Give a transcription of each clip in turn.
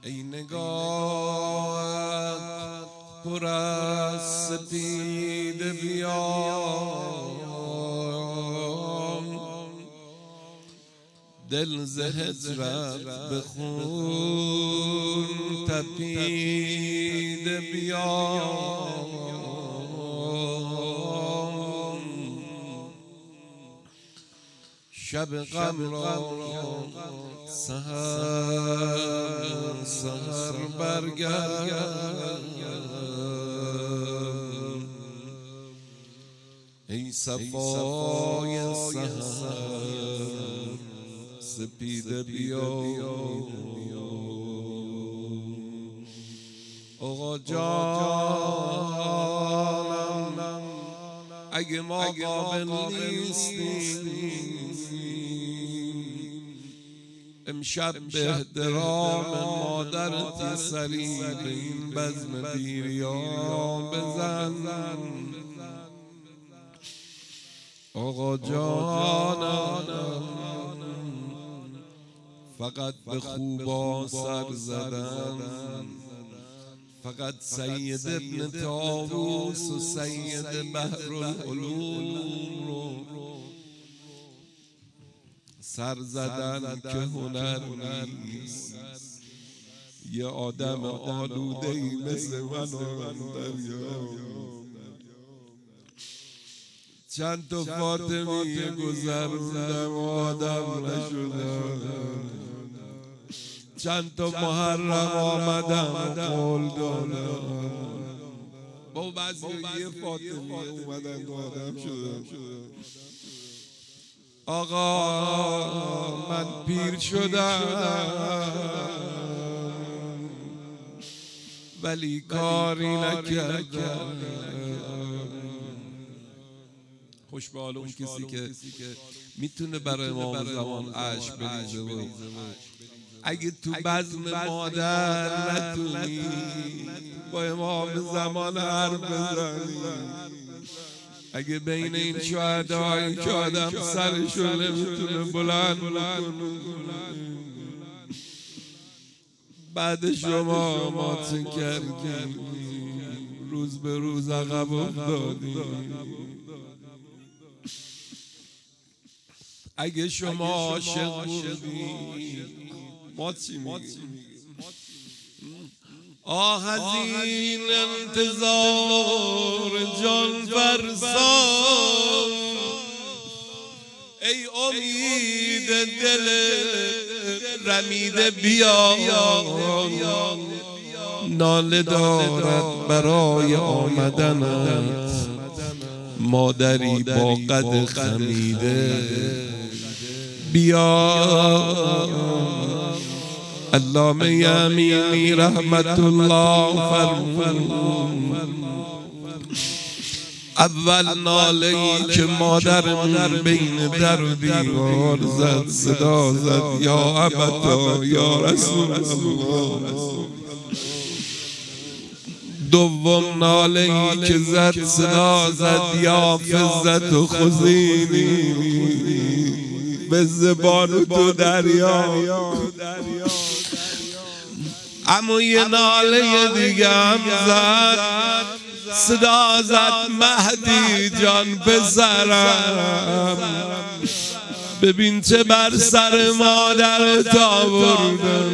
ای نگاهت پر از سپید بیا، دل ز هجرت به خون تپید بیا. شب غم را سحر سحر برگرد، ای صفای سحر سپیده بیا. آقا جانم اگه ما قابل نیستیم، امشب به احترام مادرت سری به این بزم بیریا بزن. آقا جانم فقط به خوبا سر زدن، فقط سید ابن طاووس و سید بحرالعلوم رو سر زدن که هنر نیست. یه آدم آلوده‌ای مثل من و دریا، چند تا فاطمی گذروندم آدم نشدم، چند تا محرم آمدم قول دادم، با بعضی یه فاطمی اومدن آدم شدم. آقا من پیر شدم ولی کاری نکردم. خوش به حال اون کسی که میتونه برای امام زمان اشک بریزه و اگه تو بزم مادر نتونی با امام زمان حرف بزنی، اگه بین این شهدایی که آدم سرشو نمیتونه بلند کنه بعد شما ماتون کردی، روز به روز عقب افتادی. اگه شما عاشق بودی ما چی میگیم؟ آه از این انتظار جان فرسا، ای امید دل رمیده بیا. ناله دارد برای آمدنت مادری با قد خمیده بیا. علامه یمینی رحمت الله فرمود اول ناله‌ای که مادرمون بین در و دیوار زد صدا زد یا ابتا یا رسول الله. دوم ناله‌ای که زد صدا زد یا فزت و خزینی به زبان تو دریا. اما یه ناله دیگه هم زد صدا زد مهدی جان پسرم ببین چه بر سر مادرت آوردم.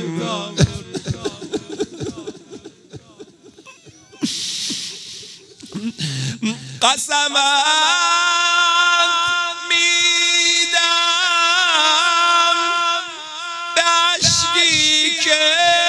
قسمت میدم به اشکی که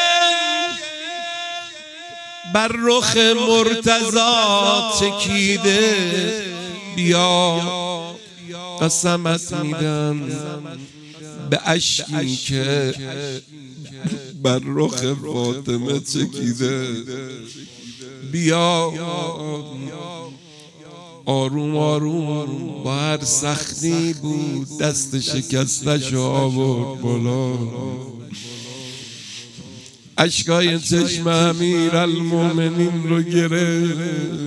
بر رخ مرتضی چکیده بیا. قسمت میدم به اشکی که بر رخ فاطمه چکیده بیا. آروم آروم با هر سختی بود دست شکستش آورد بالا. اشکای چشم امیرالمومنین رو گرفت.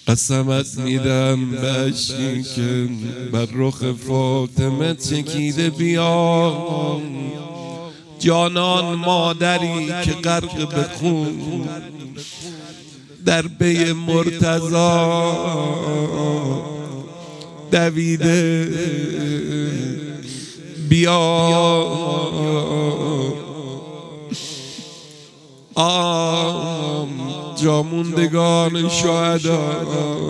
قسمت میدم به عشقی که بر رخ فاطمه چکیده بیا، جانان مادری که غرق به خون در پی مرتضی دویده بیا. جاموندگان شهدا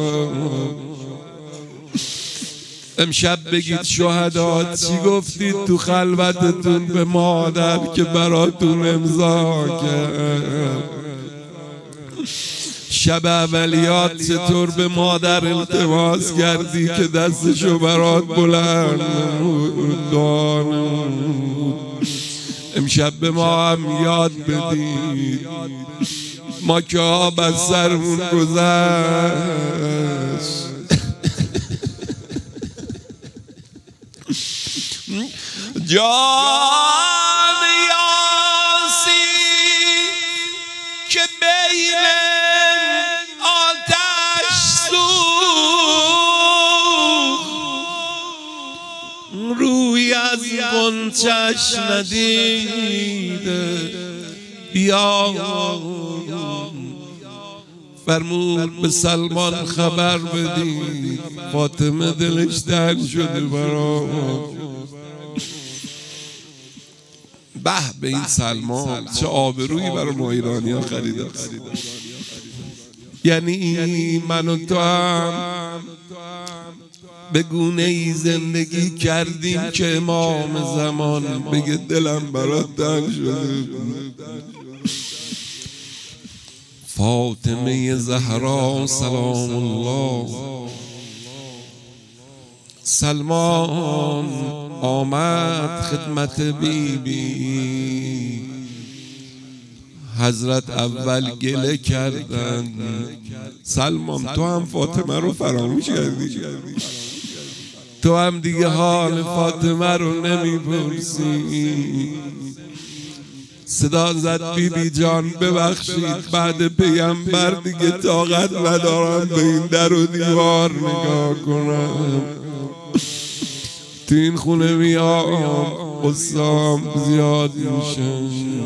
امشب بگید شهدا چی گفتید تو خلوتتون به مادر که براتون امضا کرد؟ شب عملیات چطور به مادر التماس کردی که دستشو برات بلند نمود؟ امشب به ما هم یاد بدید، ما که آب از سرمون گذشت. جان یاسی که بین آتش سوخت، روی از غنچش ندیده بیا. فرمود به سلمان خبر بدید فاطمه دلش تنگ شده برام. به به این سلمان چه آبرویی برای ما ایرانی ها خریده. یعنی من و تو هم به گونه ای زندگی کردیم که امام زمان بگه دلم برات تنگ شده. فاطمه زهرا سلام الله، سلمان آمد خدمت بیبی. حضرت اول گله کردن سلمان تو هم فاطمه رو فراموش کردی، تو هم دیگه حال فاطمه رو نمیپرسی. صدا زد بیبی جان ببخشید بعد پیامبر دیگه طاقت ندارم به این در و دیوار نگاه کنم، تو این خونه میام قصام زیاد میشه.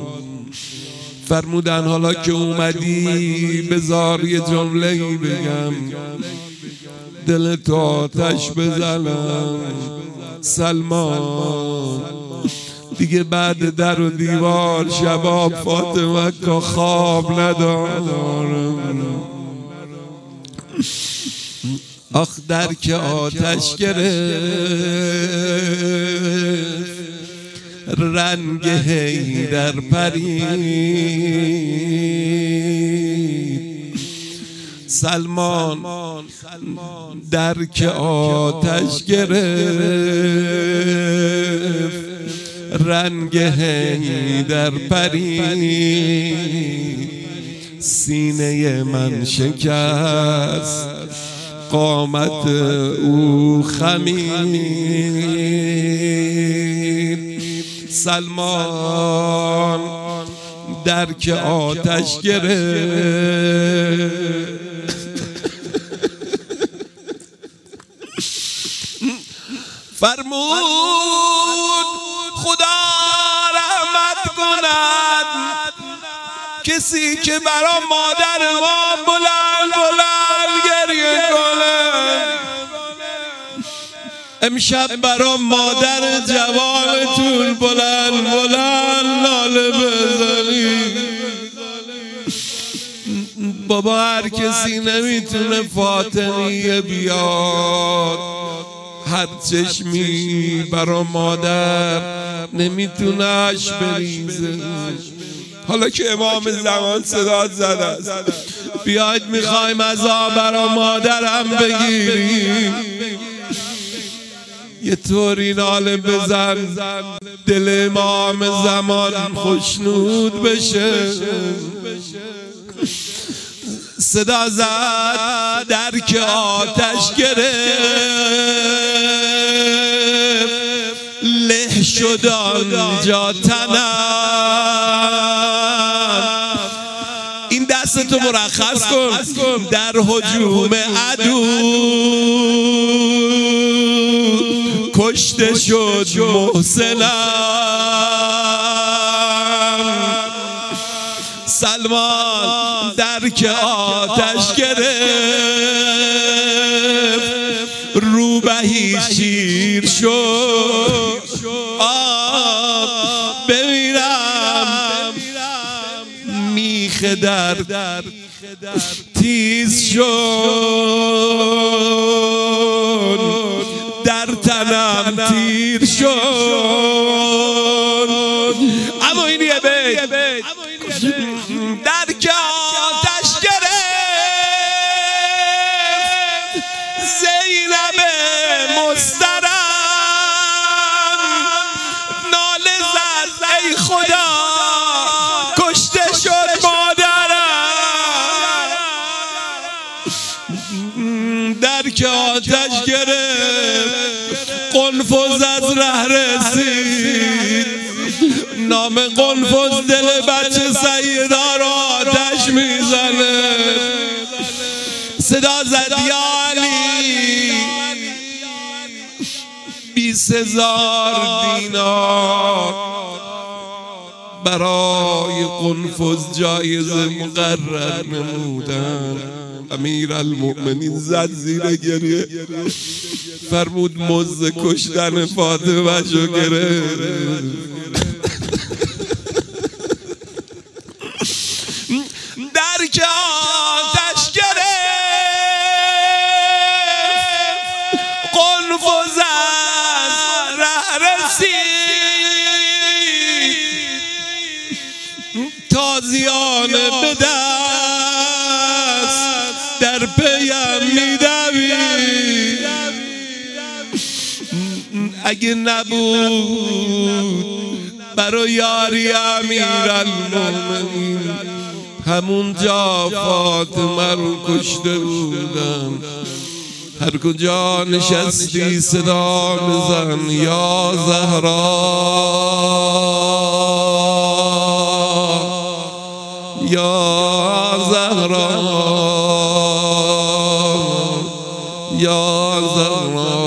فرمودن حالا که اومدی بذار یه جمله‌ای بگم دل تو آتش بزنم. سلمان دیگه بعد در و دیوار شباب فاطمه که خواب ندارم. آخ در که آتش گرفت رنگ حیدر پرید. سلمان در که آتش گرفت رنگ حیدر پرید. سینه من شکست قامت او خمید. سلمان در که آتش گرفت فرمود خدا رحمت کند کسی که برا مادر ما بلند بلند گریه کند. امشب برا مادر جوانتون بلند بلند ناله بزنید. بابا هر کسی نمیتونه فاطمیه بیاد، هر چشمی برا مادر نمیتونه اش بریزه. حالا که امام زمان صدا زده است بیاید میخوایم عزا برا مادرم بگیریم، یه طوری ناله بزن دل امام زمان خوشنود بشه. صدا زد در که آتش گرفت له شد آنجا تنم. این دست دستتو مرخص کن در هجوم عدو کشته شد محسنم سلمان در که آتش گرفت روبهی شیر شد بمیرم میخ در تیز شد در تنم تیر شد اما این یه بیت در که آتش گرفت زینب مسترم ناله زد ای خدا کشته شد مادرم در که آتش گرفت قنفذ از ره رسید نام قنفذ دل بچه سیدا را آتش میزنه صدا زد یا علی 20,000 دینار برای قنفذ جایزه مقرر نمودن امیرالمؤمنین زد زیر گریه فرمود مزد کشتن فاطمه شو گرفت در که آتش گرفت قنفذ از ره رسید تازیانه به دست در پیم میدوید اگه نبود برای یاری امیرالمؤمنین همون جا فاطمه رو کشته بودن هر کجا نشستی صدا بزن یا زهرا یا زهرا یا زهرا